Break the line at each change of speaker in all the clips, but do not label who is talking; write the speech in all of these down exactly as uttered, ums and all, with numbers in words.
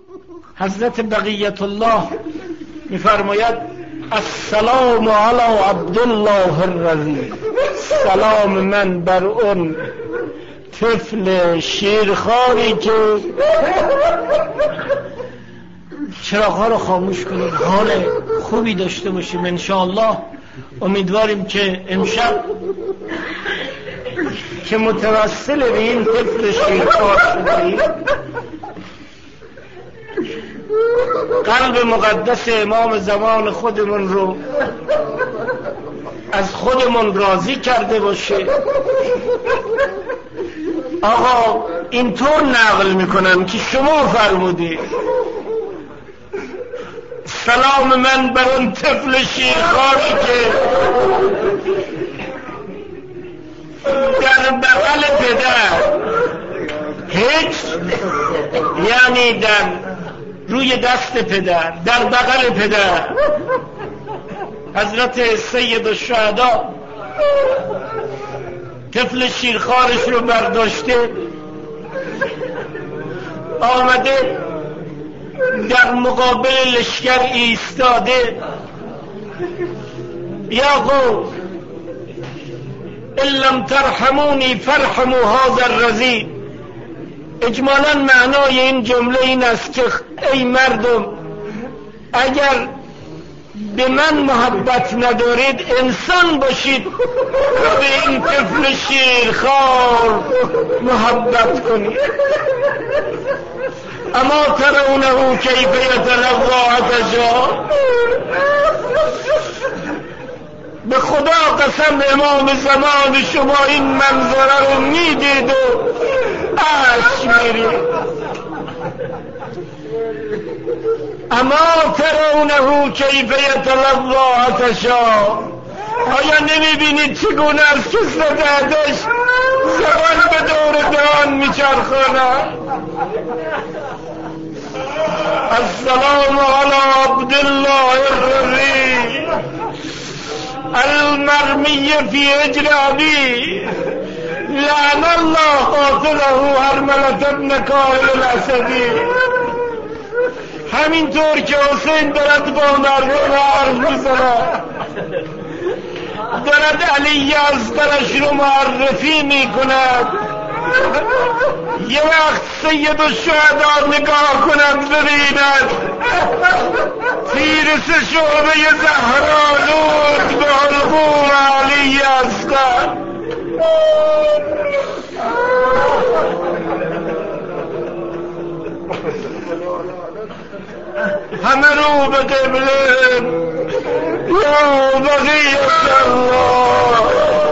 حضرت بقیت الله میفرماید السلام علی عبدالله الرضی، سلام من بر اون طفل شیرخواری که چراغ‌ها رو خاموش کنید، حال خوبی داشته باشیم انشاءالله. امیدواریم که امشب که متوسل به این طفل شیرخوار شدیم قلب مقدس امام زمان خودمون رو از خودمون راضی کرده باشه. آقا اینطور نقل میکنم که شما فرمودی سلام من بر اون طفل شیرخواری که در بغل پدر، هیچ یعنی در روی دست پدر، در بغل پدر، حضرت سید الشهدا طفل شیرخوارش رو برداشته آمده در مقابل لشکر ایستاده. یا قوم ان لم ترحمونی فرحموا هذا الرضی. اجمالا معنای این جمله این است که ای مردم اگر به من محبت ندارید انسان باشید و به این طفل شیرخوار محبت کنید. اما ترونه کیف یتلوی عطشا. به خدا قسم امام زمان شما این منظره رو میدید و اشک میرید. اما ترونه کیف یتلوی عطشا. آیا نمیبینید چگونه است که زدهش زبان به دور دهان میچرخاند؟ السلام علی عبدالله الرضی المرمی فی حجر ابی لعن الله قاتله حرملة ابن کاهل الاسدی. همینطور که حسین دارد با مردم حرف میزند، دارد علی از درش رو معرفی میکند، یه وقت سید الشهدا نگاه کند ببیند تیر سه شعبه زهرالود به حلقوم علی هستند. همه رو به قبله یا بقیت الله.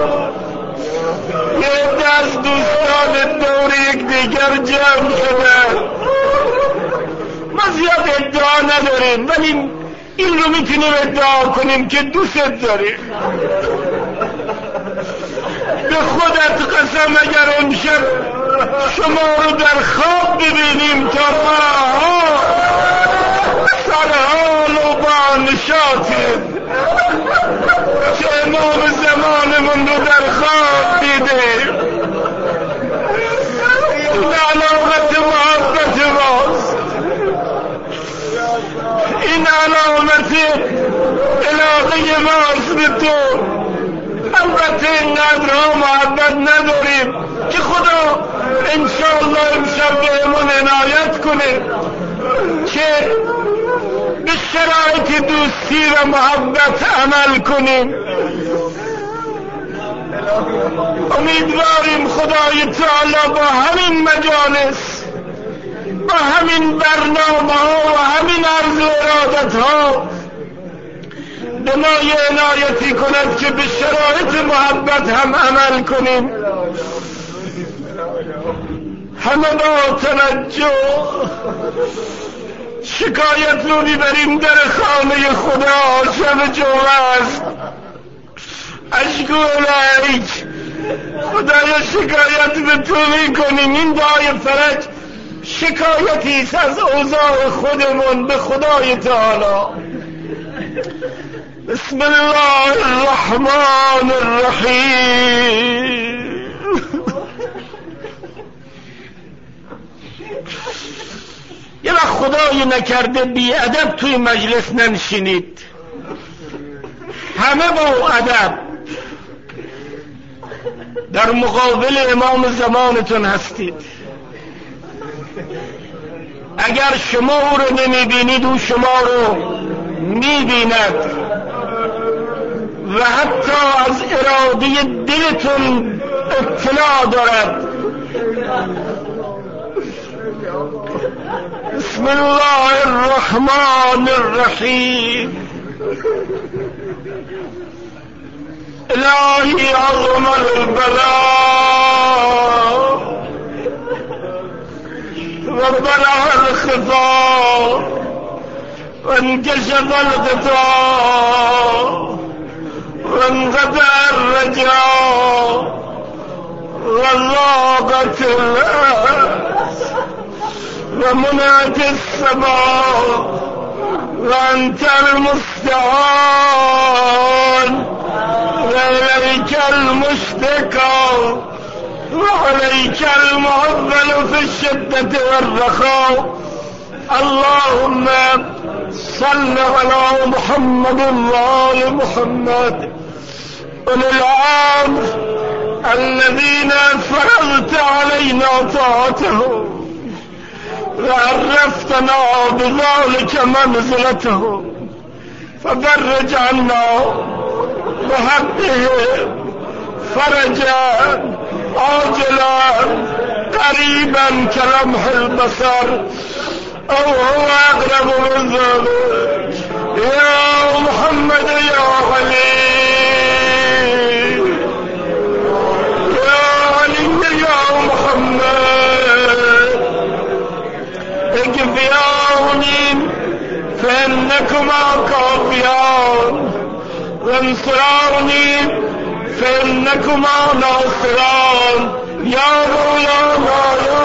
یه دست دوستان دور یک دیگر جمع شدن. ما زیاد ادعا نداریم ولی این رو میتونیم ادعا کنیم که دوست داریم. به خودت قسم اگر اون شب شما رو در خواب ببینیم تا ماها سرحال و با نشاطیم که امام زمانمون رو در خواب دیدیم. این علامت محبت ماست، این علامت علاقه ماست به تو. البته اینقدرها محبت نداریم که خدا انشاءالله امشب بهمون عنایت کنه که به شرایط دوستی و محبت عمل کنیم. امیدواریم خدای تعالی با همین مجالس، با همین برنامه ها و همین عرض و ارادت ها به ما عنایتی کند که به شرایط محبت هم عمل کنیم. همه با توجه شکایت رو میبریم در خانه خدا. شب جمعه است، اشکو علیک خدایا شکایت به تو میکنیم. این دعای فرج شکایتی است از اوضاع خودمون به خدای تعالی. بسم الله الرحمن الرحیم. یه وقت خدای نکرده بی ادب توی مجلس ننشینید، همه با ادب در مقابل امام زمانتون هستید. اگر شما او رو نمیبینید او شما رو میبیند و حتی از اراده دلتون اطلاع دارد. بسم الله الرحمن الرحیم. الهی عظم البلاء و بلغ الخطا و انکشف الغطاء و انقطع الرجاء و ضاقت الارض و منعت السماء و انت المستعان وإليك المشتكى وعليك المعول في الشدة والرخاء. اللهم صل على محمد وآل محمد أولي العام الذين فرضت علينا طاعتهم وعرفتنا بذلك منزلتهم، ففرج عنا بحقهم فرجا عاجلا قريبا كلمح البصر او هو اقرب من ذلك. يا محمد يا علي يا علي يا محمد اكفياني فانكما كافيان وانصراني فإنكما ناصران. يا مولانا يا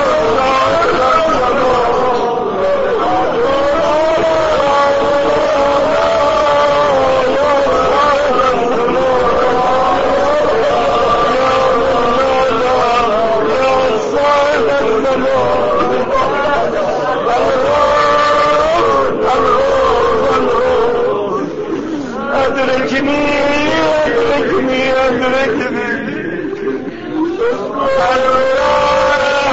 أدركني أدركني أدركني الله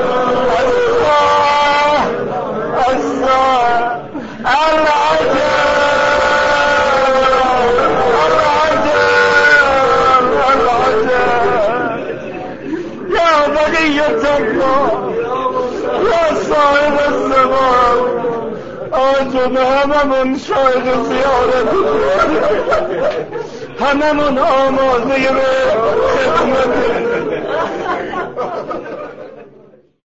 الله الله العجب العجب العجب. يا بقية الله يا صاحب الزمان آجب هممون شاید زیارت، هممون آماده به خدمت.